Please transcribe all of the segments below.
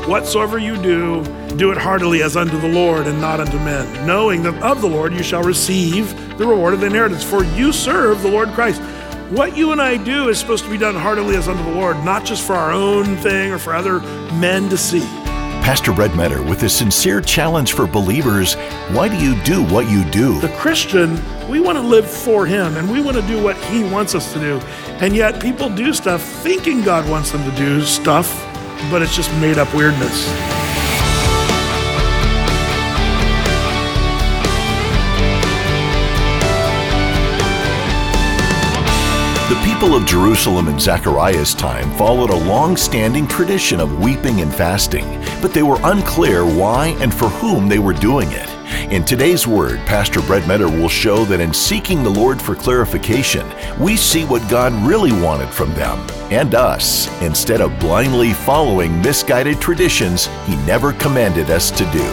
whatsoever you do, do it heartily as unto the Lord and not unto men, knowing that of the Lord you shall receive the reward of the inheritance, for you serve the Lord Christ. What you and I do is supposed to be done heartily as unto the Lord, not just for our own thing or for other men to see. Pastor Brett Metter with a sincere challenge for believers. Why do you do what you do? The Christian, we want to live for him and we want to do what he wants us to do. And yet people do stuff thinking God wants them to do stuff, but it's just made up weirdness. The people of Jerusalem in Zechariah's time followed a long-standing tradition of weeping and fasting, but they were unclear why and for whom they were doing it. In today's Word, Pastor Brett Metter will show that in seeking the Lord for clarification, we see what God really wanted from them and us, instead of blindly following misguided traditions He never commanded us to do.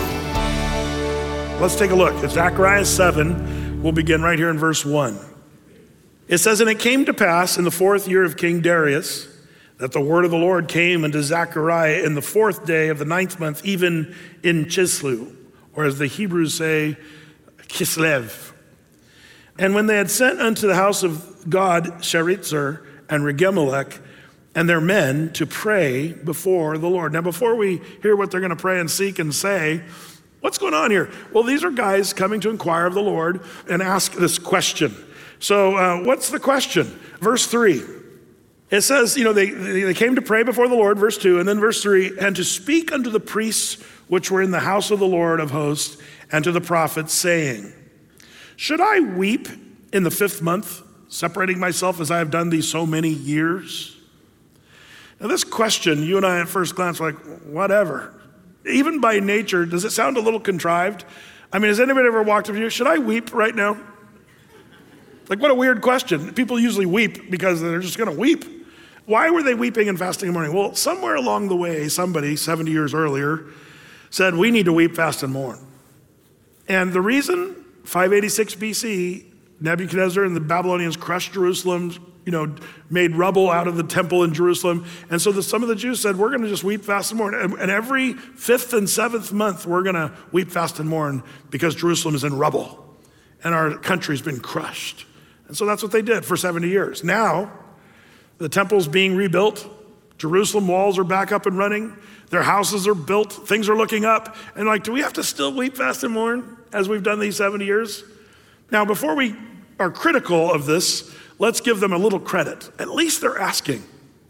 Let's take a look at Zechariah 7. We'll begin right here in verse 1. It says, "And it came to pass in the 4th year of King Darius that the word of the Lord came unto Zechariah in the 4th day of the 9th month, even in Chislev," or as the Hebrews say, Kislev. "And when they had sent unto the house of God Sherezer and Regemelech and their men to pray before the Lord." Now, before we hear what they're going to pray and seek and say, what's going on here? Well, these are guys coming to inquire of the Lord and ask this question. So what's the question? Verse 3. It says, they came to pray before the Lord, verse 2, and then verse 3, "And to speak unto the priests which were in the house of the Lord of hosts, and to the prophets, saying, Should I weep in the 5th month, separating myself as I have done these so many years?" Now this question, you and I at first glance are like, whatever. Even by nature, does it sound a little contrived? I mean, has anybody ever walked up to you, should I weep right now? Like, what a weird question. People usually weep because they're just gonna weep. Why were they weeping and fasting and mourning? Well, somewhere along the way, somebody 70 years earlier said, we need to weep, fast, and mourn. And the reason, 586 BC, Nebuchadnezzar and the Babylonians crushed Jerusalem, made rubble out of the temple in Jerusalem. And so some of the Jews said, we're gonna just weep, fast, and mourn. And every 5th and 7th month, we're gonna weep, fast, and mourn because Jerusalem is in rubble and our country's been crushed. And so that's what they did for 70 years. Now, the temple's being rebuilt. Jerusalem walls are back up and running. Their houses are built. Things are looking up. And do we have to still weep, fast, and mourn as we've done these 70 years? Now, before we are critical of this, let's give them a little credit. At least they're asking.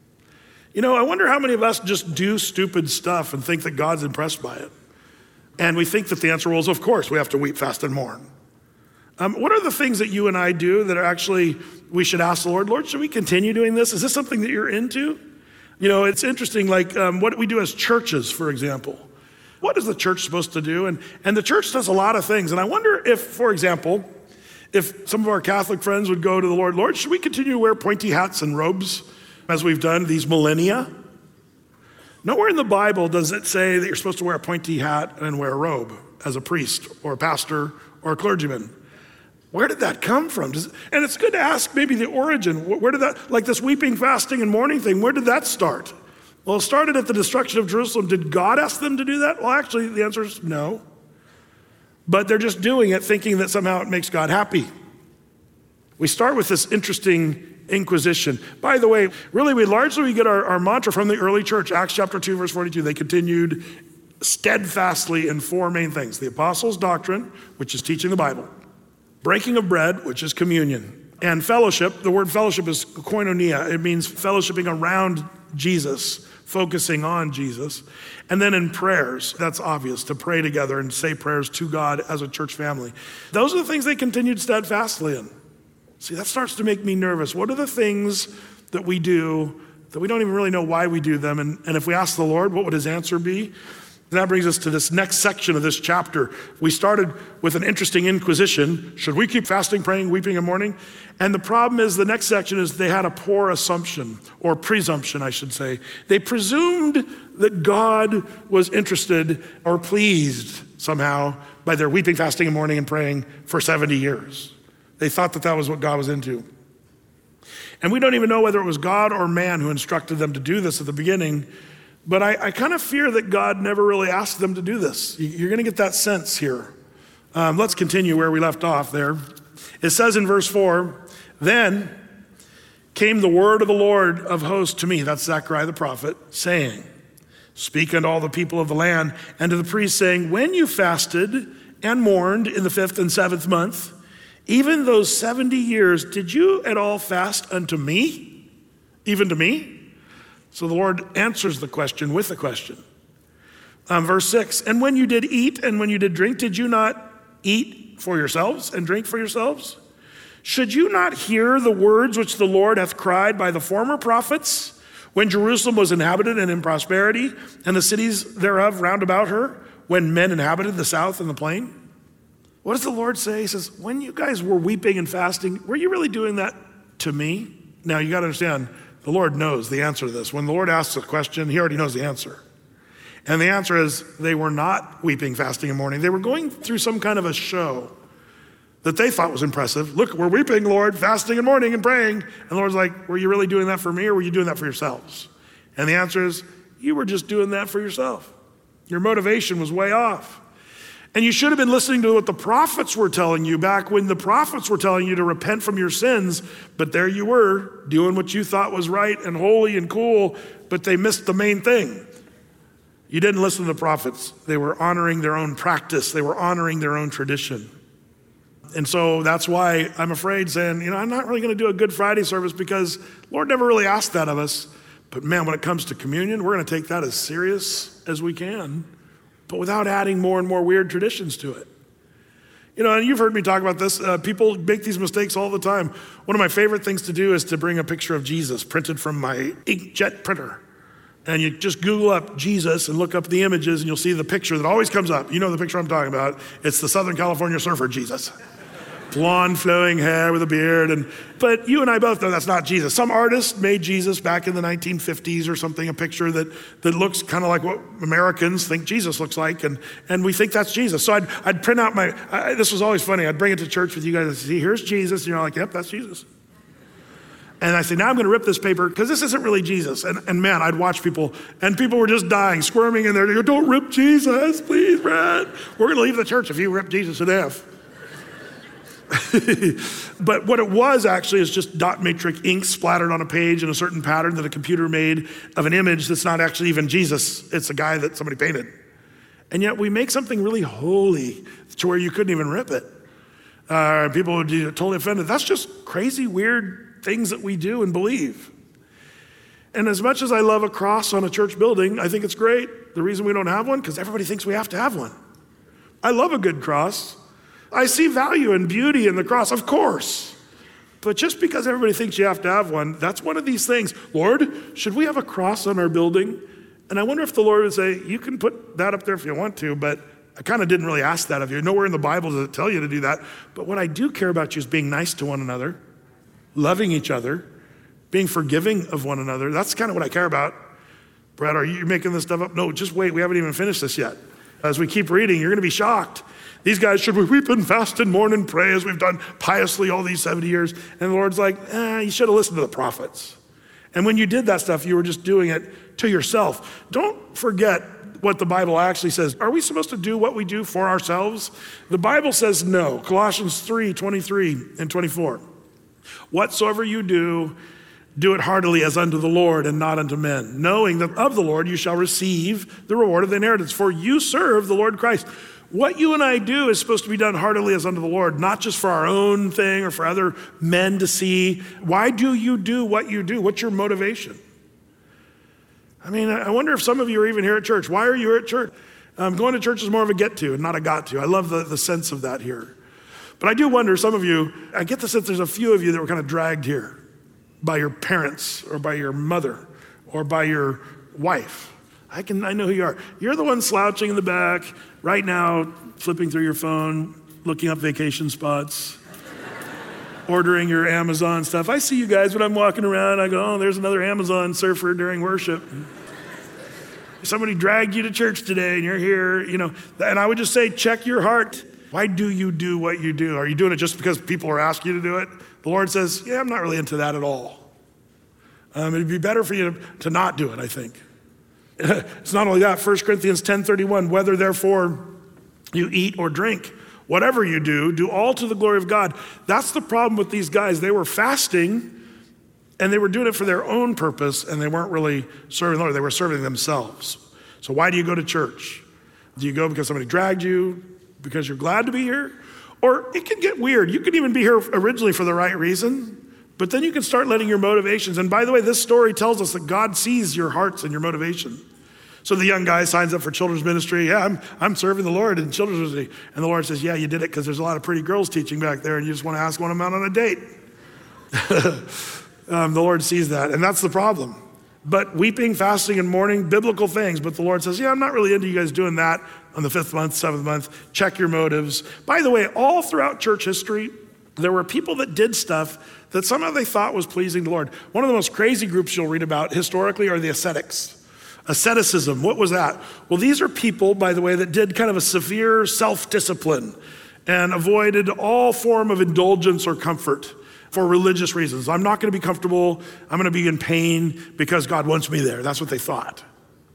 I wonder how many of us just do stupid stuff and think that God's impressed by it. And we think that the answer was, of course, we have to weep, fast, and mourn. What are the things that you and I do that are actually, we should ask the Lord, should we continue doing this? Is this something that you're into? It's interesting, what we do as churches, for example. What is the church supposed to do? And the church does a lot of things. And I wonder if, for example, if some of our Catholic friends would go to the Lord, should we continue to wear pointy hats and robes as we've done these millennia? Nowhere in the Bible does it say that you're supposed to wear a pointy hat and wear a robe as a priest or a pastor or a clergyman. Where did that come from? And it's good to ask maybe the origin. Where did that, this weeping, fasting, and mourning thing, where did that start? Well, it started at the destruction of Jerusalem. Did God ask them to do that? Well, actually, the answer is no. But they're just doing it thinking that somehow it makes God happy. We start with this interesting inquisition. By the way, really, we get our mantra from the early church, Acts chapter 2, verse 42. They continued steadfastly in 4 main things. The apostles' doctrine, which is teaching the Bible. Breaking of bread, which is communion. And fellowship, the word fellowship is koinonia. It means fellowshipping around Jesus, focusing on Jesus. And then in prayers, that's obvious, to pray together and say prayers to God as a church family. Those are the things they continued steadfastly in. See, that starts to make me nervous. What are the things that we do that we don't even really know why we do them? And if we ask the Lord, what would his answer be? And that brings us to this next section of this chapter. We started with an interesting inquisition. Should we keep fasting, praying, weeping, and mourning? And the problem is the next section is they had a poor assumption, or presumption, I should say. They presumed that God was interested or pleased somehow by their weeping, fasting, and mourning and praying for 70 years. They thought that that was what God was into. And we don't even know whether it was God or man who instructed them to do this at the beginning. But I kind of fear that God never really asked them to do this. You're going to get that sense here. Let's continue where we left off there. It says in verse 4, then came the word of the Lord of hosts to me, that's Zechariah the prophet, saying, speak unto all the people of the land and to the priests, saying, when you fasted and mourned in the 5th and 7th month, even those 70 years, did you at all fast unto me? Even to me? So the Lord answers the question with a question. Verse 6, and when you did eat and when you did drink, did you not eat for yourselves and drink for yourselves? Should you not hear the words which the Lord hath cried by the former prophets, when Jerusalem was inhabited and in prosperity, and the cities thereof round about her, when men inhabited the south and the plain? What does the Lord say? He says, when you guys were weeping and fasting, were you really doing that to me? Now you got to understand, the Lord knows the answer to this. When the Lord asks a question, he already knows the answer. And the answer is, they were not weeping, fasting, and mourning. They were going through some kind of a show that they thought was impressive. Look, we're weeping, Lord, fasting and mourning and praying. And the Lord's like, were you really doing that for me, or were you doing that for yourselves? And the answer is, you were just doing that for yourself. Your motivation was way off. And you should have been listening to what the prophets were telling you back when the prophets were telling you to repent from your sins, but there you were doing what you thought was right and holy and cool, but they missed the main thing. You didn't listen to the prophets. They were honoring their own practice. They were honoring their own tradition. And so that's why I'm afraid saying, I'm not really going to do a Good Friday service because the Lord never really asked that of us. But man, when it comes to communion, we're going to take that as serious as we can, but without adding more and more weird traditions to it. And you've heard me talk about this. People make these mistakes all the time. One of my favorite things to do is to bring a picture of Jesus printed from my inkjet printer. And you just Google up Jesus and look up the images and you'll see the picture that always comes up. You know the picture I'm talking about. It's the Southern California surfer Jesus. Blonde flowing hair with a beard. But you and I both know that's not Jesus. Some artist made Jesus back in the 1950s or something, a picture that looks kind of like what Americans think Jesus looks like. And we think that's Jesus. So I'd print out this was always funny. I'd bring it to church with you guys and say, here's Jesus. And you're like, yep, that's Jesus. And I say, now I'm going to rip this paper because this isn't really Jesus. And man, I'd watch people, and people were just dying, squirming in there. They go, don't rip Jesus, please, Brad. We're going to leave the church if you rip Jesus in half. But what it was actually is just dot matrix ink splattered on a page in a certain pattern that a computer made of an image that's not actually even Jesus. It's a guy that somebody painted. And yet we make something really holy to where you couldn't even rip it. People would be totally offended. That's just crazy, weird things that we do and believe. And as much as I love a cross on a church building, I think it's great. The reason we don't have one, because everybody thinks we have to have one. I love a good cross. I see value and beauty in the cross, of course. But just because everybody thinks you have to have one, that's one of these things. Lord, should we have a cross on our building? And I wonder if the Lord would say, you can put that up there if you want to, but I kind of didn't really ask that of you. Nowhere in the Bible does it tell you to do that. But what I do care about you is being nice to one another, loving each other, being forgiving of one another. That's kind of what I care about. Brad, are you making this stuff up? No, just wait. We haven't even finished this yet. As we keep reading, you're going to be shocked. These guys, should we weep and fast and mourn and pray as we've done piously all these 70 years? And the Lord's like, you should have listened to the prophets. And when you did that stuff, you were just doing it to yourself. Don't forget what the Bible actually says. Are we supposed to do what we do for ourselves? The Bible says no. Colossians 3:23 and 24. Whatsoever you do, do it heartily as unto the Lord and not unto men, knowing that of the Lord you shall receive the reward of the inheritance, for you serve the Lord Christ. What you and I do is supposed to be done heartily as unto the Lord, not just for our own thing or for other men to see. Why do you do what you do? What's your motivation? I mean, I wonder if some of you are even here at church. Why are you here at church? Going to church is more of a get to and not a got to. I love the sense of that here. But I do wonder, some of you, I get the sense there's a few of you that were kind of dragged here by your parents or by your mother or by your wife. I know who you are. You're the one slouching in the back right now, flipping through your phone, looking up vacation spots, ordering your Amazon stuff. I see you guys when I'm walking around. I go, oh, there's another Amazon surfer during worship. Somebody dragged you to church today and you're here, And I would just say, check your heart. Why do you do what you do? Are you doing it just because people are asking you to do it? The Lord says, yeah, I'm not really into that at all. It'd be better for you to not do it, I think. It's not only that, 1 Corinthians 10:31, whether therefore you eat or drink, whatever you do all to the glory of God. That's the problem with these guys. They were fasting and they were doing it for their own purpose, and they weren't really serving the Lord. They were serving themselves. So why do you go to church? Do you go because somebody dragged you, because you're glad to be here? Or it can get weird. You can even be here originally for the right reason, but then you can start letting your motivations. And by the way, this story tells us that God sees your hearts and your motivation. So the young guy signs up for children's ministry. Yeah, I'm serving the Lord in children's ministry. And the Lord says, yeah, you did it because there's a lot of pretty girls teaching back there and you just want to ask one of them out on a date. The Lord sees that, and that's the problem. But weeping, fasting, and mourning, biblical things. But the Lord says, yeah, I'm not really into you guys doing that on the 5th month, 7th month. Check your motives. By the way, all throughout church history, there were people that did stuff that somehow they thought was pleasing to the Lord. One of the most crazy groups you'll read about historically are the ascetics. Asceticism, what was that? Well, these are people, by the way, that did kind of a severe self-discipline and avoided all form of indulgence or comfort for religious reasons. I'm not gonna be comfortable, I'm gonna be in pain because God wants me there. That's what they thought.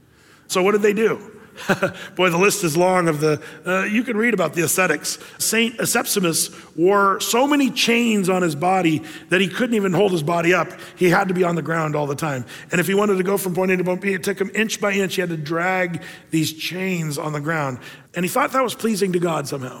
So what did they do? Boy, the list is long of you can read about the ascetics. Saint Asepsimus wore so many chains on his body that he couldn't even hold his body up. He had to be on the ground all the time. And if he wanted to go from point A to point B, it took him inch by inch. He had to drag these chains on the ground. And he thought that was pleasing to God somehow.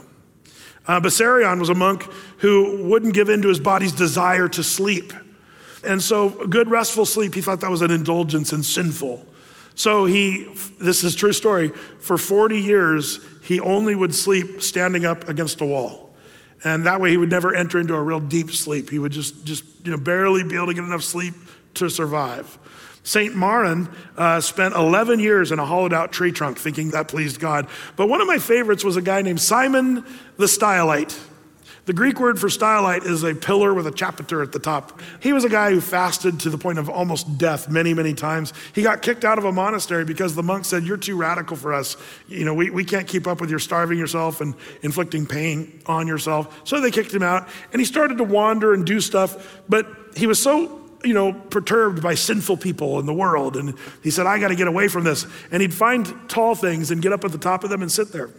Bessarion was a monk who wouldn't give in to his body's desire to sleep. And so good restful sleep, he thought that was an indulgence and sinful. So this is a true story, for 40 years, he only would sleep standing up against a wall. And that way he would never enter into a real deep sleep. He would just barely be able to get enough sleep to survive. St. Marin spent 11 years in a hollowed out tree trunk thinking that pleased God. But one of my favorites was a guy named Simon the Stylite. The Greek word for stylite is a pillar with a chapiter at the top. He was a guy who fasted to the point of almost death many, many times. He got kicked out of a monastery because the monk said, you're too radical for us. We can't keep up with your starving yourself and inflicting pain on yourself. So they kicked him out, and he started to wander and do stuff, but he was so perturbed by sinful people in the world. And he said, I got to get away from this. And he'd find tall things and get up at the top of them and sit there.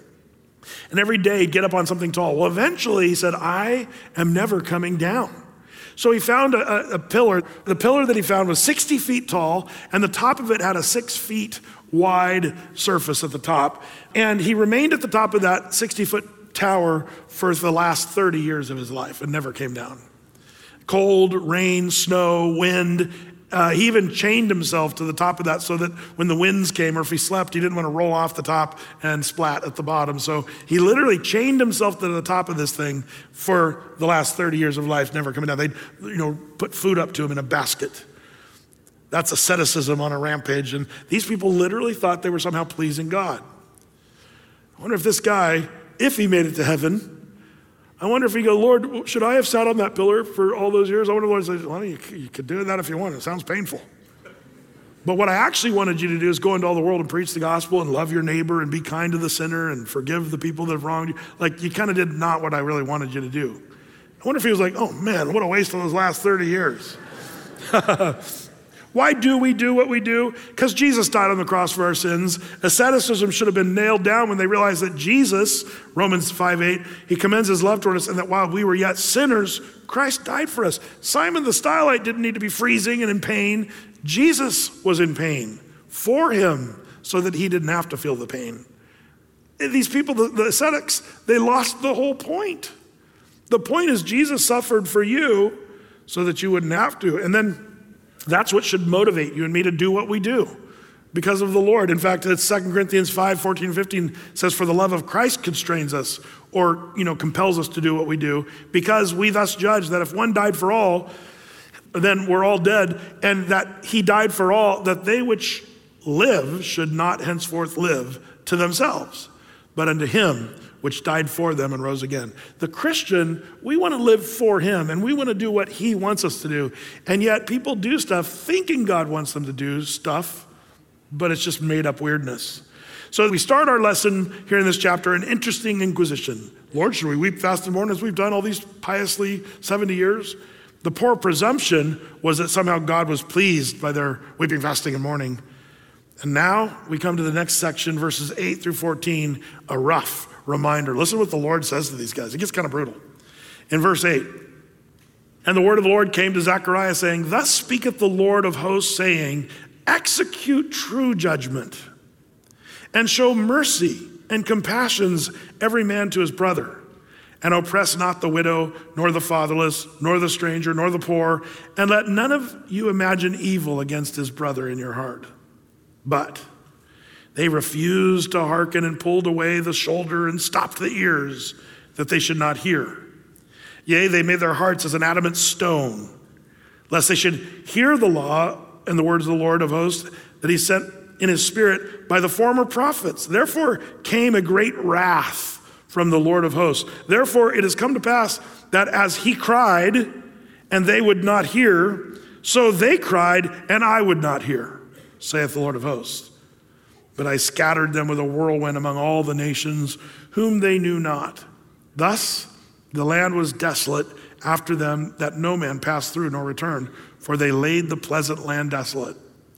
And every day he'd get up on something tall. Well, eventually he said, I am never coming down. So he found a pillar. The pillar that he found was 60 feet tall, and the top of it had a 6 feet wide surface at the top. And he remained at the top of that 60-foot tower for the last 30 years of his life and never came down. Cold, rain, snow, wind. He even chained himself to the top of that so that when the winds came or if he slept, he didn't want to roll off the top and splat at the bottom. So he literally chained himself to the top of this thing for the last 30 years of life, never coming down. They'd put food up to him in a basket. That's asceticism on a rampage. And these people literally thought they were somehow pleasing God. I wonder if this guy, if he made it to heaven, I wonder if he go, Lord, should I have sat on that pillar for all those years? I wonder if the Lord says, well, you could do that if you want. It sounds painful. But what I actually wanted you to do is go into all the world and preach the gospel and love your neighbor and be kind to the sinner and forgive the people that have wronged you. Like, you kind of did not what I really wanted you to do. I wonder if he was like, oh man, what a waste of those last 30 years. Why do we do what we do? Because Jesus died on the cross for our sins. Asceticism should have been nailed down when they realized that Jesus, Romans 5:8, he commends his love toward us, and that while we were yet sinners, Christ died for us. Simon the Stylite didn't need to be freezing and in pain. Jesus was in pain for him so that he didn't have to feel the pain. These people, the ascetics, they lost the whole point. The point is Jesus suffered for you so that you wouldn't have to. And then that's what should motivate you and me to do what we do because of the Lord. In fact, it's 2 Corinthians 5:14-15 says, for the love of Christ constrains us or, compels us to do what we do, because we thus judge that if one died for all, then we're all dead, and that he died for all, that they which live should not henceforth live to themselves, but unto him which died for them and rose again. The Christian, we want to live for him, and we want to do what he wants us to do. And yet people do stuff thinking God wants them to do stuff, but it's just made up weirdness. So we start our lesson here in this chapter, an interesting inquisition. Lord, should we weep, fast, and mourn as we've done all these piously 70 years? The poor presumption was that somehow God was pleased by their weeping, fasting, and mourning. And now we come to the next section, verses 8 through 14, a rough reminder. Listen to what the Lord says to these guys. It gets kind of brutal. In verse 8, and the word of the Lord came to Zechariah saying, thus speaketh the Lord of hosts, saying, execute true judgment and show mercy and compassions every man to his brother, and oppress not the widow, nor the fatherless, nor the stranger, nor the poor, and let none of you imagine evil against his brother in your heart. But they refused to hearken and pulled away the shoulder and stopped the ears that they should not hear. Yea, they made their hearts as an adamant stone, lest they should hear the law and the words of the Lord of hosts that he sent in his spirit by the former prophets. Therefore came a great wrath from the Lord of hosts. Therefore it has come to pass that as he cried and they would not hear, so they cried and I would not hear, saith the Lord of hosts. But I scattered them with a whirlwind among all the nations whom they knew not. Thus the land was desolate after them, that no man passed through nor returned, for they laid the pleasant land desolate.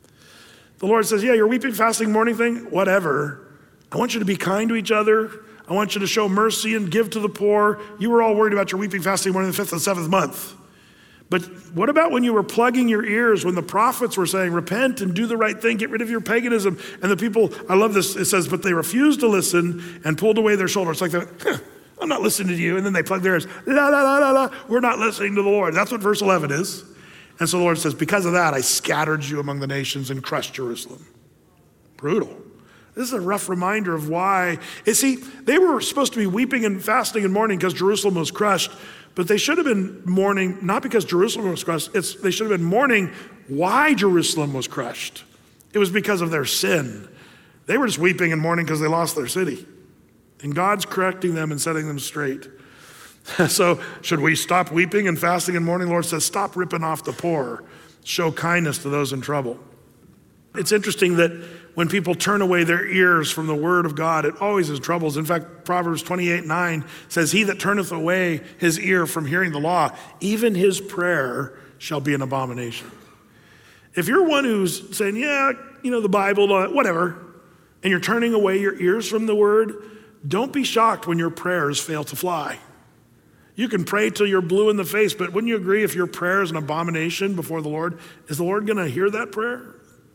The Lord says, yeah, your weeping, fasting, mourning thing, whatever. I want you to be kind to each other. I want you to show mercy and give to the poor. You were all worried about your weeping, fasting, mourning the 5th and 7th month. But what about when you were plugging your ears, when the prophets were saying, repent and do the right thing, get rid of your paganism. And the people, I love this, it says, but they refused to listen and pulled away their shoulder. It's like, I'm not listening to you. And then they plug their ears, la, la, la, la, la. We're not listening to the Lord. That's what verse 11 is. And so the Lord says, because of that, I scattered you among the nations and crushed Jerusalem. Brutal. This is a rough reminder of why. You see, they were supposed to be weeping and fasting and mourning because Jerusalem was crushed, but they should have been mourning, not because Jerusalem was crushed, they should have been mourning why Jerusalem was crushed. It was because of their sin. They were just weeping and mourning because they lost their city. And God's correcting them and setting them straight. So should we stop weeping and fasting and mourning? The Lord says, stop ripping off the poor. Show kindness to those in trouble. It's interesting that when people turn away their ears from the word of God, it always is troubles. In fact, Proverbs 28:9 says, he that turneth away his ear from hearing the law, even his prayer shall be an abomination. If you're one who's saying, yeah, the Bible, whatever, and you're turning away your ears from the word, don't be shocked when your prayers fail to fly. You can pray till you're blue in the face, but wouldn't you agree if your prayer is an abomination before the Lord, is the Lord gonna hear that prayer?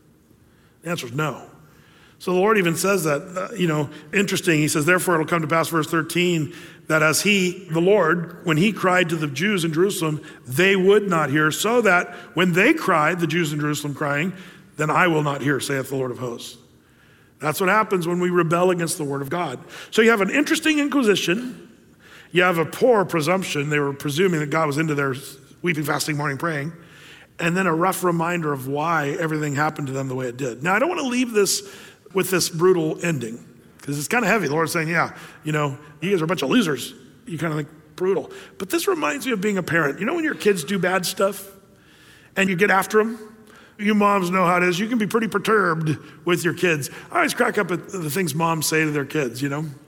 The answer is no. So the Lord even says that, interesting. He says, therefore it'll come to pass, verse 13, that as he, the Lord, when he cried to the Jews in Jerusalem, they would not hear, so that when they cried, the Jews in Jerusalem crying, then I will not hear, saith the Lord of hosts. That's what happens when we rebel against the word of God. So you have an interesting inquisition. You have a poor presumption. They were presuming that God was into their weeping, fasting, mourning, praying. And then a rough reminder of why everything happened to them the way it did. Now, I don't want to leave this with this brutal ending because it's kind of heavy. The Lord's saying, yeah, you guys are a bunch of losers. You kind of think brutal. But this reminds me of being a parent. When your kids do bad stuff and you get after them? You moms know how it is. You can be pretty perturbed with your kids. I always crack up at the things moms say to their kids,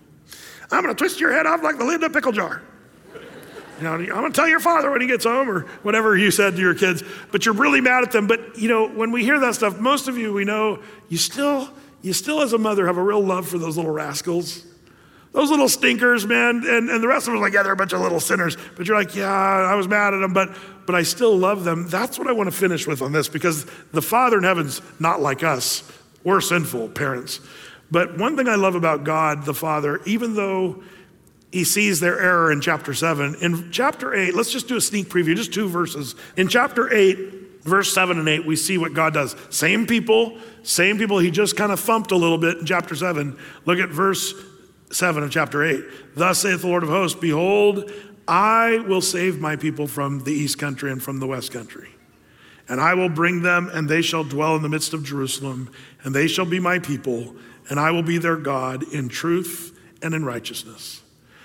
I'm going to twist your head off like the lid in a pickle jar. I'm going to tell your father when he gets home or whatever you said to your kids, but you're really mad at them. But, when we hear that stuff, most of you, we know you still as a mother have a real love for those little rascals, those little stinkers, man. And the rest of us are like, yeah, they're a bunch of little sinners. But you're like, yeah, I was mad at them, but I still love them. That's what I want to finish with on this because the Father in heaven's not like us. We're sinful parents. But one thing I love about God, the Father, even though he sees their error in chapter 7, in chapter 8, let's just do a sneak preview, just 2 verses. In chapter 8, verse 7 and 8, we see what God does. Same people, he just kind of thumped a little bit in chapter 7. Look at verse 7 of chapter 8. Thus saith the Lord of hosts, behold, I will save my people from the east country and from the west country. And I will bring them, and they shall dwell in the midst of Jerusalem, and they shall be my people, and I will be their God in truth and in righteousness.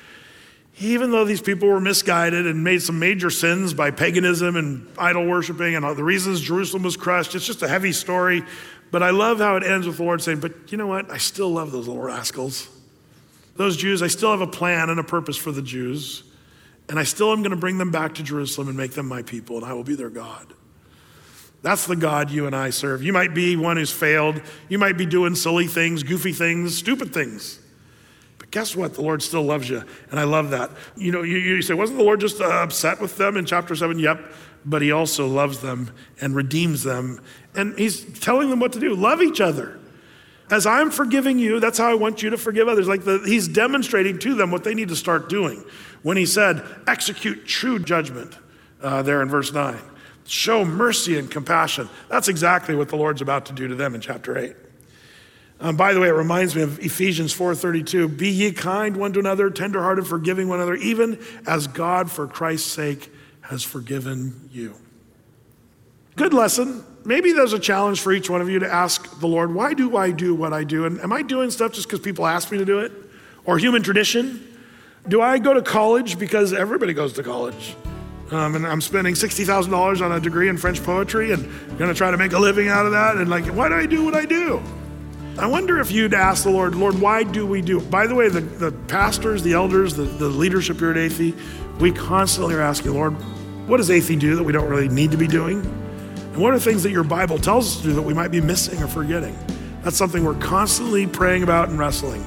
Even though these people were misguided and made some major sins by paganism and idol worshiping and all the reasons Jerusalem was crushed, it's just a heavy story. But I love how it ends with the Lord saying, but you know what? I still love those little rascals. Those Jews, I still have a plan and a purpose for the Jews. And I still am going to bring them back to Jerusalem and make them my people, and I will be their God. That's the God you and I serve. You might be one who's failed. You might be doing silly things, goofy things, stupid things. But guess what? The Lord still loves you, and I love that. You say, wasn't the Lord just upset with them in chapter 7? Yep, but he also loves them and redeems them, and he's telling them what to do. Love each other. As I'm forgiving you, that's how I want you to forgive others. He's demonstrating to them what they need to start doing. When he said, execute true judgment, there in verse 9. Show mercy and compassion. That's exactly what the Lord's about to do to them in chapter 8. By the way, it reminds me of Ephesians 4:32. Be ye kind one to another, tenderhearted, forgiving one another, even as God for Christ's sake has forgiven you. Good lesson. Maybe there's a challenge for each one of you to ask the Lord, why do I do what I do? And am I doing stuff just because people ask me to do it? Or human tradition? Do I go to college because everybody goes to college? And I'm spending $60,000 on a degree in French poetry and going to try to make a living out of that. And why do I do what I do? I wonder if you'd ask the Lord, why do we do it? By the way, the pastors, the elders, the leadership here at Athey, we constantly are asking, Lord, what does Athey do that we don't really need to be doing? And what are things that your Bible tells us to do that we might be missing or forgetting? That's something we're constantly praying about and wrestling.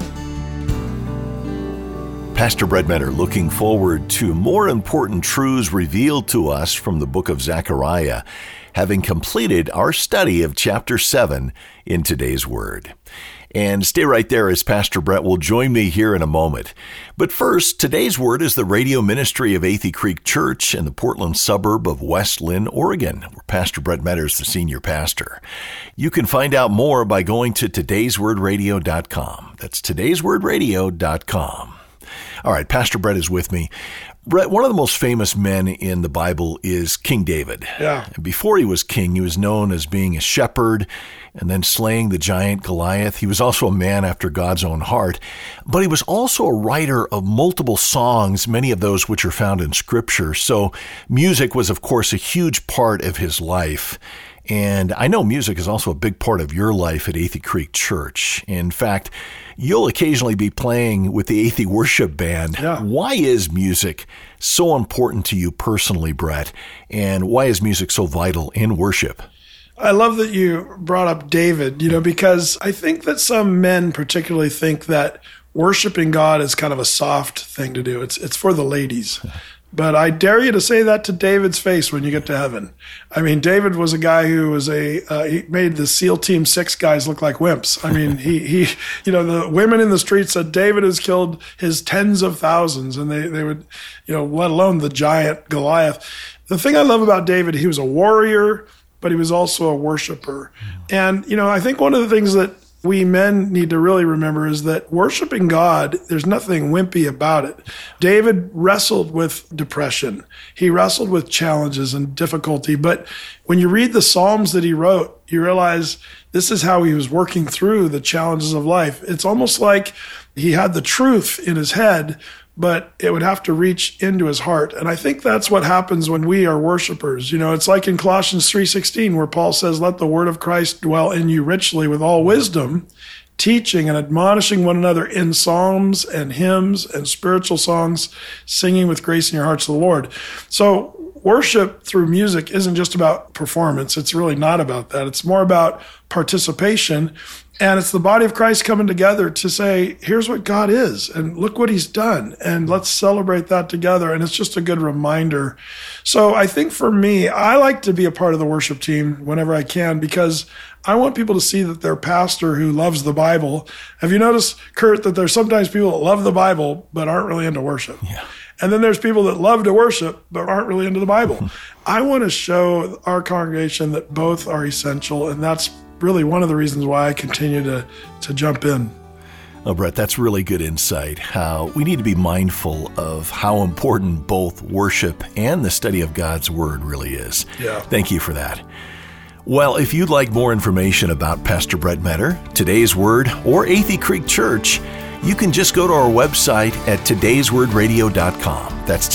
Pastor Brett Metter looking forward to more important truths revealed to us from the book of Zechariah, having completed our study of chapter 7 in today's Word. And stay right there as Pastor Brett will join me here in a moment. But first, today's Word is the radio ministry of Athey Creek Church in the Portland suburb of West Linn, Oregon, where Pastor Brett Metter is the senior pastor. You can find out more by going to todayswordradio.com. That's todayswordradio.com. All right, Pastor Brett is with me. Brett, one of the most famous men in the Bible is King David. Yeah. And before he was king, he was known as being a shepherd and then slaying the giant Goliath. He was also a man after God's own heart, but he was also a writer of multiple songs, many of those which are found in Scripture. So music was, of course, a huge part of his life. And I know music is also a big part of your life at Athey Creek Church. In fact, you'll occasionally be playing with the Athey Worship Band. Yeah. Why is music so important to you personally, Brett? And why is music so vital in worship? I love that you brought up David, because I think that some men particularly think that worshiping God is kind of a soft thing to do. It's for the ladies. But I dare you to say that to David's face when you get to heaven. I mean, David was a guy who was he made the SEAL Team 6 guys look like wimps. I mean, he the women in the streets said David has killed his tens of thousands, and they would, let alone the giant Goliath. The thing I love about David, he was a warrior, but he was also a worshiper. And, I think one of the things that we men need to really remember is that worshiping God, there's nothing wimpy about it. David wrestled with depression. He wrestled with challenges and difficulty. But when you read the Psalms that he wrote, you realize this is how he was working through the challenges of life. It's almost like he had the truth in his head, but it would have to reach into his heart. And I think that's what happens when we are worshipers. It's like in Colossians 3:16, where Paul says, let the word of Christ dwell in you richly with all wisdom, teaching and admonishing one another in psalms and hymns and spiritual songs, singing with grace in your hearts to the Lord. So worship through music isn't just about performance. It's really not about that. It's more about participation. And it's the body of Christ coming together to say, here's what God is, and look what he's done, and let's celebrate that together. And it's just a good reminder. So I think for me, I like to be a part of the worship team whenever I can, because I want people to see that their pastor who loves the Bible. Have you noticed, Kurt, that there's sometimes people that love the Bible but aren't really into worship? Yeah. And then there's people that love to worship but aren't really into the Bible. I want to show our congregation that both are essential, and that's really one of the reasons why I continue to jump in. Oh, Brett, that's really good insight. How we need to be mindful of how important both worship and the study of God's Word really is. Yeah. Thank you for that. Well, if you'd like more information about Pastor Brett Metter, Today's Word, or Athey Creek Church, you can just go to our website at todayswordradio.com. That's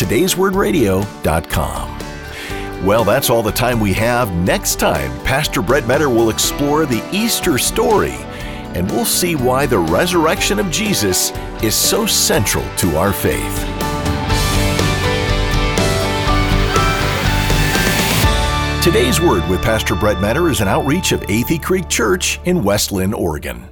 todayswordradio.com. Well, that's all the time we have. Next time, Pastor Brett Metter will explore the Easter story, and we'll see why the resurrection of Jesus is so central to our faith. Today's Word with Pastor Brett Metter is an outreach of Athey Creek Church in West Lynn, Oregon.